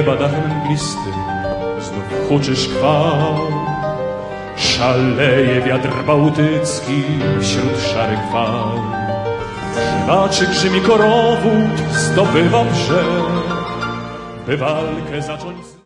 nieba dachem mglistym znów huczy szkwał. Szaleje wiatr bałtycki wśród szarych fal. Siwaczy grzymi korowód zdobywa brzeg, by walkę zacząć.